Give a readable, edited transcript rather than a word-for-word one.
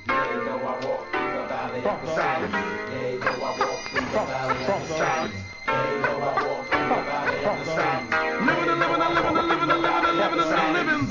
Yea, though I walk through the valley of the silence. Yea, though I walk through the valley of the silence. Yea, though I walk through the valley of the silence. Living, living, living, living, living, living, living, living.